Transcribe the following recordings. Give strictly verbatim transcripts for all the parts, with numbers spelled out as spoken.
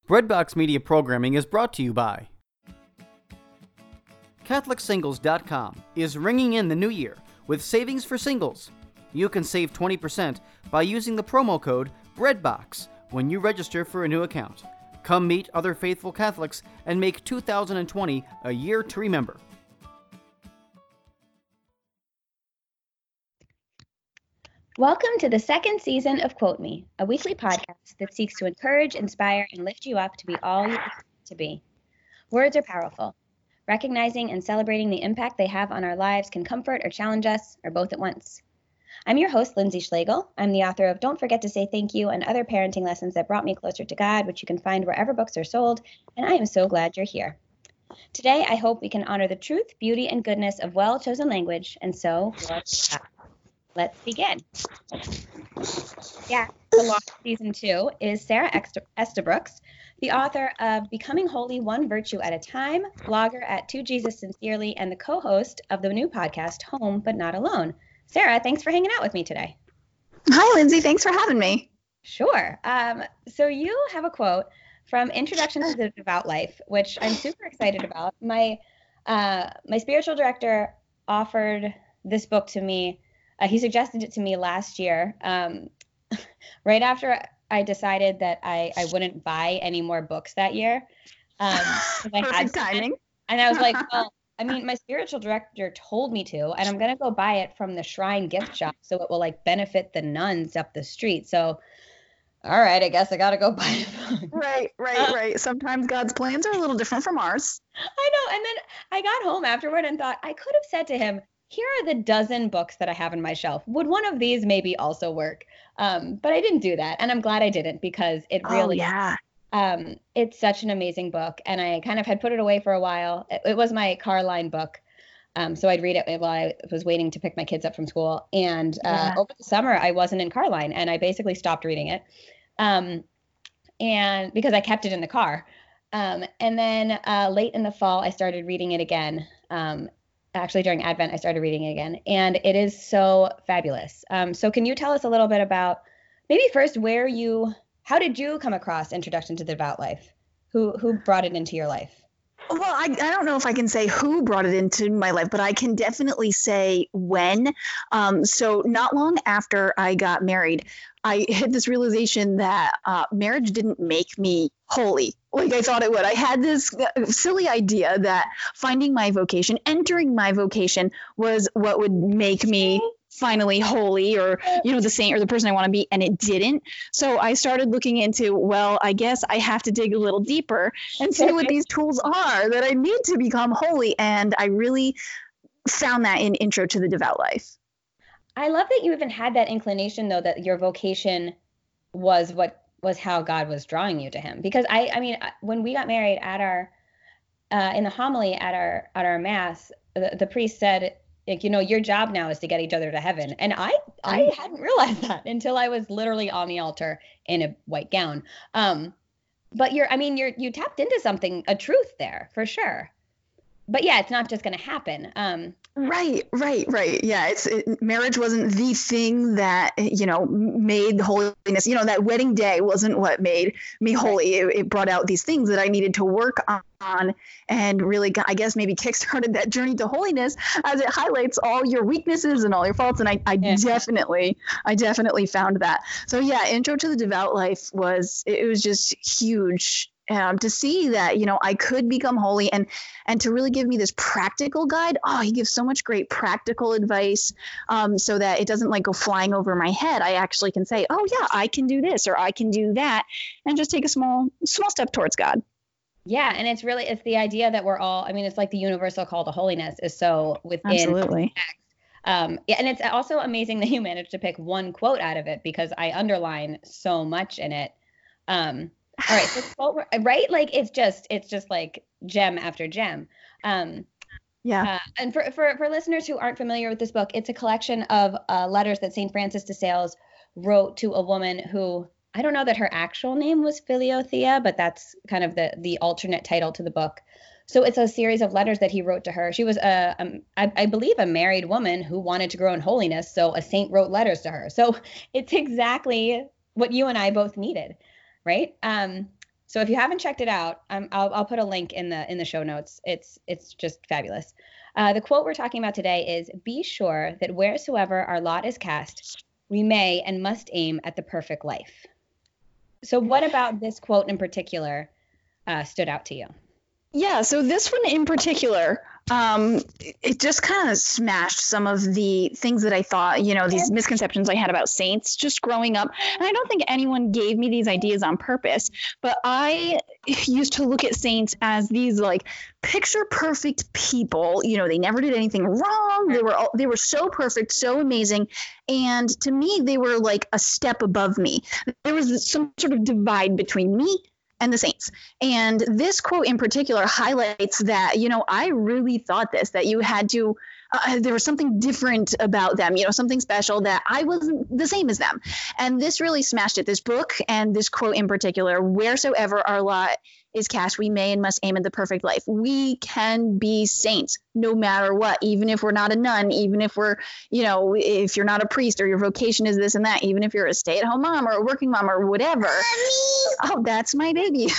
Breadbox Media Programming is brought to you by Catholic Singles dot com is ringing in the new year with savings for singles. You can save twenty percent by using the promo code BREADBOX when you register for a new account. Come meet other faithful Catholics and make two thousand twenty a year to remember. Welcome to the second season of Quote Me, a weekly podcast that seeks to encourage, inspire, and lift you up to be all you are to be. Words are powerful. Recognizing and celebrating the impact they have on our lives can comfort or challenge us, or both at once. I'm your host, Lindsay Schlegel. I'm the author of Don't Forget to Say Thank You and Other Parenting Lessons That Brought Me Closer to God, which you can find wherever books are sold, and I am so glad you're here. Today, I hope we can honor the truth, beauty, and goodness of well-chosen language, and so let's start. Let's begin. Yeah, the Law Season two is Sarah Estabrooks, the author of Becoming Holy One Virtue at a Time, blogger at To Jesus Sincerely, and the co-host of the new podcast, Home But Not Alone. Sarah, thanks for hanging out with me today. Hi, Lindsay. Thanks for having me. Sure. Um, so you have a quote from Introduction to the Devout Life, which I'm super excited about. My uh, my spiritual director offered this book to me. Uh, he suggested it to me last year, um, right after I decided that I, I wouldn't buy any more books that year. Um, I Perfect had timing. And I was like, well, I mean, my spiritual director told me to, and I'm going to go buy it from the Shrine gift shop so it will like benefit the nuns up the street. So, all right, I guess I got to go buy it. Right, right, uh, right. Sometimes God's plans are a little different from ours. I know. And then I got home afterward and thought I could have said to him, here are the dozen books that I have on my shelf. Would one of these maybe also work? Um, but I didn't do that. And I'm glad I didn't because it really, oh, yeah. um, it's such an amazing book. And I kind of had put it away for a while. It, it was my Carline book. Um, so I'd read it while I was waiting to pick my kids up from school. And uh, yeah. over the summer, I wasn't in Carline and I basically stopped reading it. Um, and because I kept it in the car. Um, and then uh, late in the fall, I started reading it again. Um, Actually, during Advent, I started reading it again, and it is so fabulous. Um, so can you tell us a little bit about maybe first where you, how did you come across Introduction to the Devout Life? Who who brought it into your life? Well, I, I don't know if I can say who brought it into my life, but I can definitely say when. Um, so not long after I got married, I had this realization that uh, marriage didn't make me holy like I thought it would. I had this silly idea that finding my vocation, entering my vocation was what would make me finally holy or, you know, the saint or the person I want to be. And it didn't. So I started looking into, well, I guess I have to dig a little deeper and see what these tools are that I need to become holy. And I really found that in Intro to the Devout Life. I love that you even had that inclination, though, that your vocation was what was how God was drawing you to him. Because I, I mean, when we got married at our, uh, in the homily at our, at our mass, the, the priest said, like, you know, your job now is to get each other to heaven. And I, I hadn't realized that until I was literally on the altar in a white gown. Um, but you're, I mean, you're, you tapped into something, a truth there for sure. But yeah, it's not just going to happen. Um, Right, right, right. Yeah, it's it, marriage wasn't the thing that, you know, made holiness. You know, that wedding day wasn't what made me holy. Right. It, it brought out these things that I needed to work on and really, I guess, maybe kickstarted that journey to holiness as it highlights all your weaknesses and all your faults. And I, I yeah. definitely, I definitely found that. So yeah, Intro to the Devout Life was, it was just huge. Um, to see that, you know, I could become holy and and to really give me this practical guide. Oh, he gives so much great practical advice um, so that it doesn't like go flying over my head. I actually can say, oh, yeah, I can do this or I can do that and just take a small small step towards God. Yeah. And it's really it's the idea that we're all I mean, it's like the universal call to holiness is so within. Absolutely. Um, yeah, and it's also amazing that you managed to pick one quote out of it because I underline so much in it. Um All right, so quote, right? Like it's just it's just like gem after gem. Um, yeah. Uh, and for, for for listeners who aren't familiar with this book, it's a collection of uh, letters that Saint Francis de Sales wrote to a woman who I don't know that her actual name was Filiothea, but that's kind of the the alternate title to the book. So it's a series of letters that he wrote to her. She was a, a I, I believe a married woman who wanted to grow in holiness, so a saint wrote letters to her. So it's exactly what you and I both needed. Right. Um, So if you haven't checked it out, um, I'll, I'll put a link in the in the show notes. It's it's just fabulous. Uh, the quote we're talking about today is, "Be sure that wheresoever our lot is cast, we may and must aim at the perfect life." So what about this quote in particular uh, stood out to you? Yeah, so this one in particular, um, it just kind of smashed some of the things that I thought, you know, these misconceptions I had about saints just growing up. And I don't think anyone gave me these ideas on purpose, but I used to look at saints as these like picture perfect people. You know, they never did anything wrong. They were all, they were so perfect, so amazing. And to me, they were like a step above me. There was some sort of divide between me and the saints. And this quote in particular highlights that, you know, I really thought this, that you had to, uh, there was something different about them, you know, something special, that I wasn't the same as them. And this really smashed it. This book and this quote in particular, wheresoever our lot is cast, we may and must aim at the perfect life. We can be saints no matter what, even if we're not a nun, even if we're, you know, if you're not a priest or your vocation is this and that, even if you're a stay-at-home mom or a working mom or whatever. Mommy. Oh, that's my baby.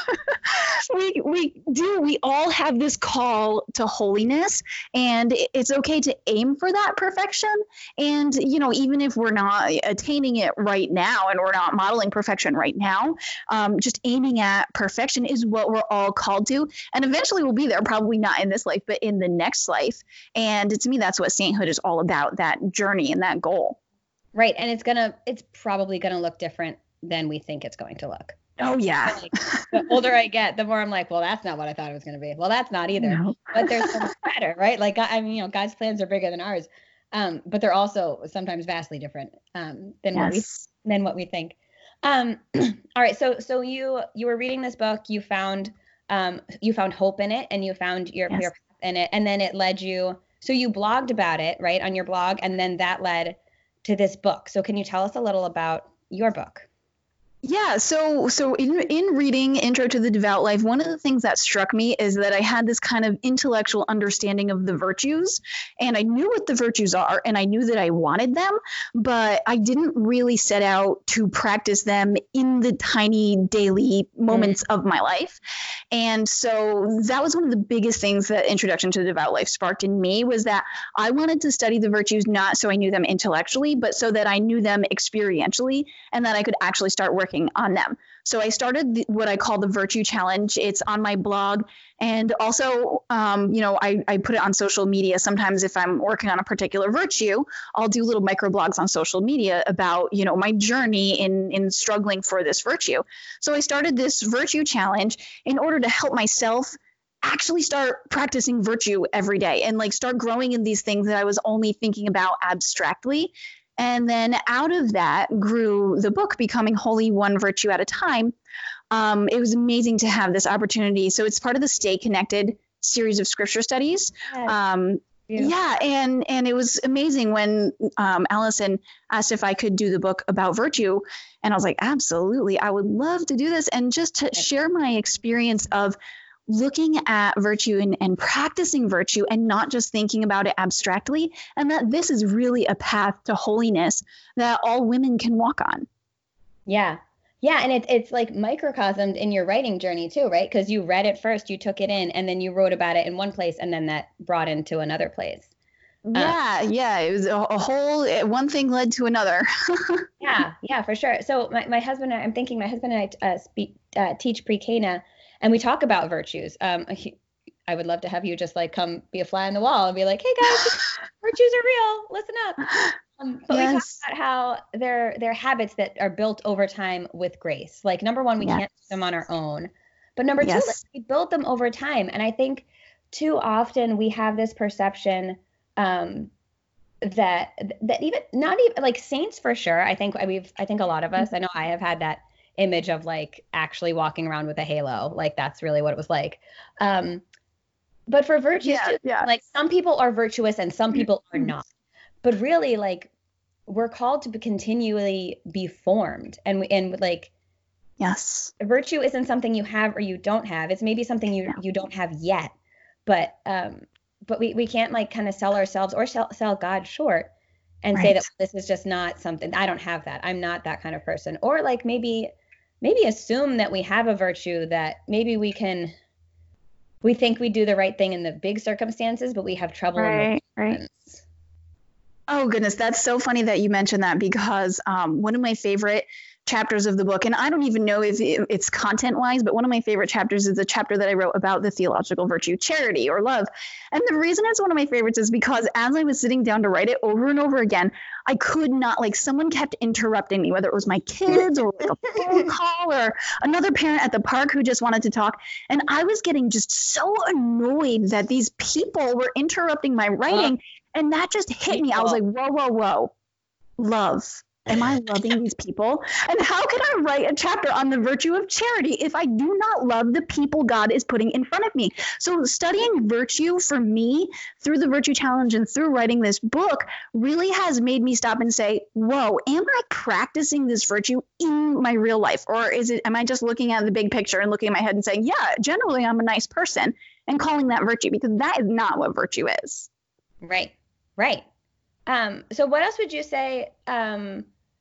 we we do. We all have this call to holiness, and it's okay to aim for that perfection. And, you know, even if we're not attaining it right now and we're not modeling perfection right now, um, just aiming at perfection is what we're all called to. And eventually we'll be there, probably not in this life, but in the next life. And to me, that's what sainthood is all about, that journey and that goal. Right. And it's going to, it's probably going to look different than we think it's going to look. Oh, yeah. Like, the older I get, the more I'm like, well, that's not what I thought it was going to be. Well, that's not either. No. But there's so much better, right? Like, I mean, you know, God's plans are bigger than ours, um, but they're also sometimes vastly different um, than yes. what we than what we think. Um, all right. So, so you, you were reading this book, you found, um, you found hope in it, and you found your, yes. your path in it. And then it led you, so you blogged about it, right, on your blog. And then that led to this book. So can you tell us a little about your book? Yeah, so so in in reading Intro to the Devout Life, one of the things that struck me is that I had this kind of intellectual understanding of the virtues, and I knew what the virtues are, and I knew that I wanted them, but I didn't really set out to practice them in the tiny daily moments mm. of my life. And so that was one of the biggest things that Introduction to the Devout Life sparked in me, was that I wanted to study the virtues not so I knew them intellectually, but so that I knew them experientially, and that I could actually start working on them. So I started the, what I call the Virtue Challenge. It's on my blog. And also, um, you know, I, I put it on social media. Sometimes if I'm working on a particular virtue, I'll do little microblogs on social media about, you know, my journey in, in struggling for this virtue. So I started this Virtue Challenge in order to help myself actually start practicing virtue every day and like start growing in these things that I was only thinking about abstractly. And then out of that grew the book, Becoming Holy One Virtue at a Time. Um, it was amazing to have this opportunity. So it's part of the Stay Connected series of scripture studies. Yes. Um, yeah, and and it was amazing when um, Allison asked if I could do the book about virtue. And I was like, absolutely, I would love to do this. And just to share my experience of looking at virtue and, and practicing virtue and not just thinking about it abstractly, and that this is really a path to holiness that all women can walk on. Yeah. Yeah. And it, it's like microcosmed in your writing journey too, right? Because you read it first, you took it in, and then you wrote about it in one place, and then that brought into another place. Yeah. Uh, yeah. It was a, a whole, one thing led to another. yeah. Yeah, for sure. So my, my husband, I'm thinking my husband and I uh, speak, uh, teach pre-K now. And we talk about virtues. Um, he, I would love to have you just like come be a fly on the wall and be like, hey guys, virtues are real. Listen up. Um, but yes. we talk about how they're, they're habits that are built over time with grace. Like number one, we yes. can't do them on our own. But number yes. two, like, we build them over time. And I think too often we have this perception um, that that even not even like saints for sure. I think we've I think a lot of us, I know I have had that image of like actually walking around with a halo. Like that's really what it was like. Um, but for virtues, yeah, too, yeah. like some people are virtuous and some people are not. But really, like we're called to be continually be formed, and and like yes, virtue isn't something you have or you don't have. It's maybe something you yeah. you don't have yet. But um, but we we can't like kind of sell ourselves or sell sell God short and right. say that this is just not something. I don't have that. I'm not that kind of person. Or like maybe maybe assume that we have a virtue, that maybe we can, we think we do the right thing in the big circumstances, but we have trouble in the Right, right. ones. Oh, goodness. That's so funny that you mentioned that, because um, one of my favorite chapters of the book, and I don't even know if it- it's content wise, but one of my favorite chapters is the chapter that I wrote about the theological virtue, charity or love. And the reason it's one of my favorites is because as I was sitting down to write it over and over again, I could not, like, someone kept interrupting me, whether it was my kids or like a phone call or another parent at the park who just wanted to talk. And I was getting just so annoyed that these people were interrupting my writing. And that just hit me. I was like, whoa, whoa, whoa. Love. Am I loving these people? And how can I write a chapter on the virtue of charity if I do not love the people God is putting in front of me? So studying virtue for me through the Virtue Challenge and through writing this book really has made me stop and say, whoa, am I practicing this virtue in my real life? Or is it, am I just looking at the big picture and looking at my head and saying, yeah, generally I'm a nice person, and calling that virtue? Because that is not what virtue is. Right. Right. Um, so what else would you say um,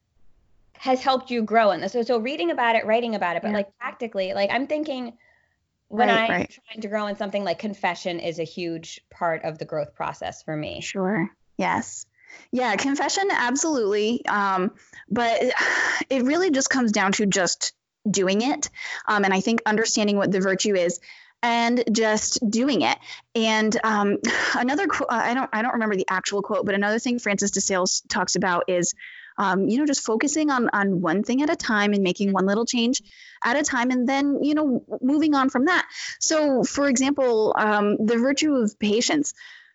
has helped you grow in this? So, so reading about it, writing about it, but yeah. like practically, like I'm thinking when Right, I'm right. trying to grow in something, like confession is a huge part of the growth process for me. Sure. Yes. Yeah, confession, absolutely. Um, but it really just comes down to just doing it. Um, and I think understanding what the virtue is and just doing it. And um, another, qu- I don't, I don't remember the actual quote, but another thing Francis de Sales talks about is, um, you know, just focusing on, on one thing at a time and making one little change at a time, and then, you know, moving on from that. So, for example, um, the virtue of patience,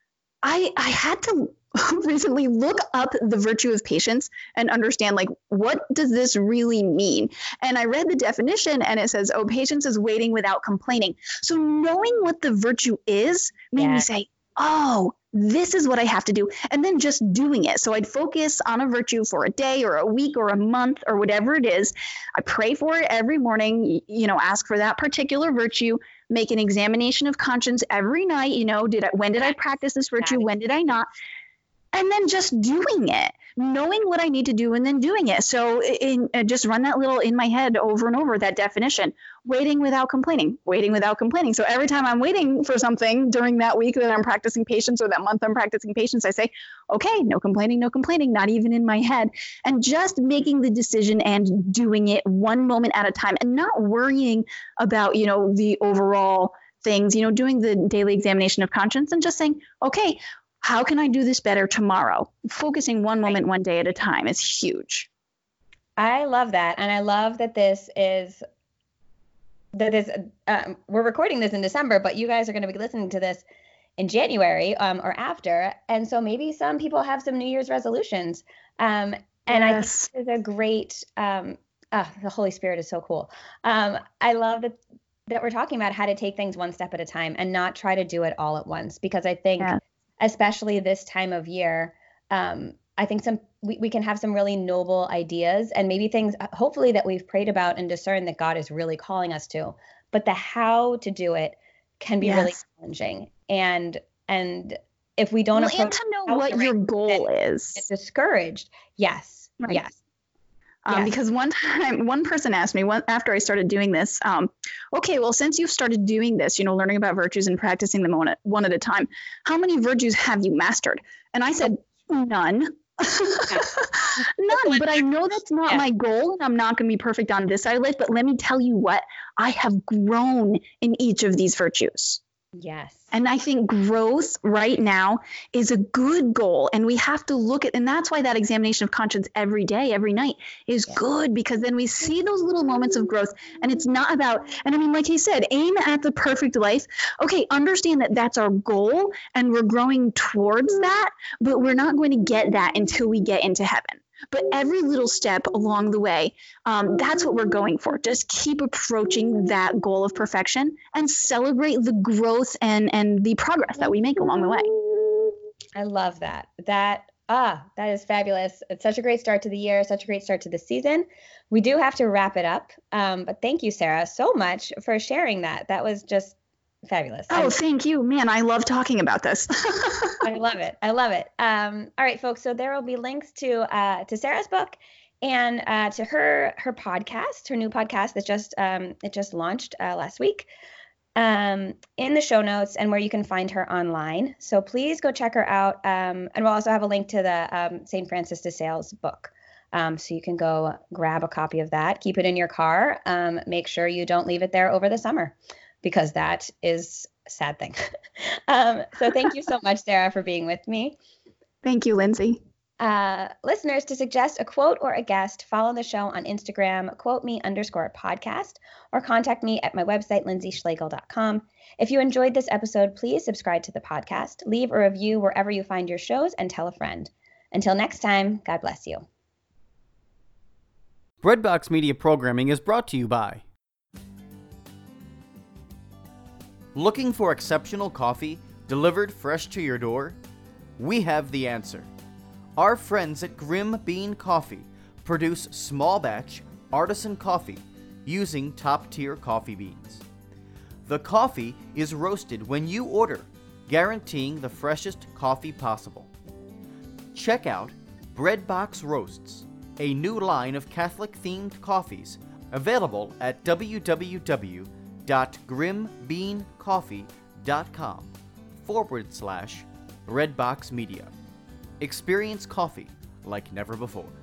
I, I had to recently look up the virtue of patience and understand, like, what does this really mean? And I read the definition and it says, oh, patience is waiting without complaining. So knowing what the virtue is made Yeah. me say, oh, this is what I have to do. And then just doing it. So I'd focus on a virtue for a day or a week or a month or whatever it is. I pray for it every morning, you know, ask for that particular virtue, make an examination of conscience every night. You know, did I, when did I practice this virtue? When did I not? And then just doing it, knowing what I need to do and then doing it. So in, in, just run that little in my head over and over, that definition, waiting without complaining, waiting without complaining. So every time I'm waiting for something during that week that I'm practicing patience, or that month I'm practicing patience, I say, okay, no complaining, no complaining, not even in my head. And just making the decision and doing it one moment at a time, and not worrying about, you know, the overall things, you know, doing the daily examination of conscience and just saying, okay, how can I do this better tomorrow? Focusing one moment, one day at a time is huge. I love that. And I love that this is, that this, um, we're recording this in December, but you guys are going to be listening to this in January um, or after. And so maybe some people have some New Year's resolutions. Um, and Yes. I think this is a great, um, oh, the Holy Spirit is so cool. Um, I love that, that we're talking about how to take things one step at a time and not try to do it all at once, because I think Yeah. especially this time of year, um, I think some we, we can have some really noble ideas and maybe things, hopefully, that we've prayed about and discerned that God is really calling us to. But the how to do it can be Yes. really challenging. And and if we don't Well, approach and to know how what the your right goal fit, is. get discouraged. Yes. Right. Yes. Um, Yes. Because one time, one person asked me one, after I started doing this, um, okay, well, since you've started doing this, you know, learning about virtues and practicing them one at, one at a time, how many virtues have you mastered? And I said, none. None, but I know that's not Yeah. my goal, and I'm not going to be perfect on this side of life. But let me tell you what, I have grown in each of these virtues. Yes. And I think growth right now is a good goal. And we have to look at, and that's why that examination of conscience every day, every night is Yeah. good, because then we see those little moments of growth. And it's not about, and I mean, like he said, aim at the perfect life. Okay, understand that that's our goal and we're growing towards that, but we're not going to get that until we get into heaven. But every little step along the way, um, that's what we're going for. Just keep approaching that goal of perfection and celebrate the growth and, and the progress that we make along the way. I love that. That, ah, that is fabulous. It's such a great start to the year, such a great start to the season. We do have to wrap it up. Um, but thank you, Sarah, so much for sharing that. That was just fabulous. Oh, I, thank you. Man, I love talking about this. I love it. I love it. Um, all right, folks. So there will be links to uh, to Sarah's book and uh, to her her podcast, her new podcast that just um, it just launched uh, last week. Um, in the show notes and where you can find her online. So please go check her out. Um, and we'll also have a link to the um, Saint Francis de Sales book. Um, so you can go grab a copy of that, keep it in your car. Um, make sure you don't leave it there over the summer, because that is a sad thing. um, so thank you so much, Sarah, for being with me. Thank you, Lindsay. Uh, listeners, to suggest a quote or a guest, follow the show on Instagram, quote me underscore podcast, or contact me at my website, lindsay schlegel dot com. If you enjoyed this episode, please subscribe to the podcast, leave a review wherever you find your shows, and tell a friend. Until next time, God bless you. Breadbox Media Programming is brought to you by... Looking for exceptional coffee delivered fresh to your door? We have the answer. Our friends at Grim Bean Coffee produce small batch artisan coffee using top-tier coffee beans. The coffee is roasted when you order, guaranteeing the freshest coffee possible. Check out Breadbox Roasts, a new line of Catholic-themed coffees available at www.grimbeancoffee.com forward slash Breadbox Media. Experience coffee like never before.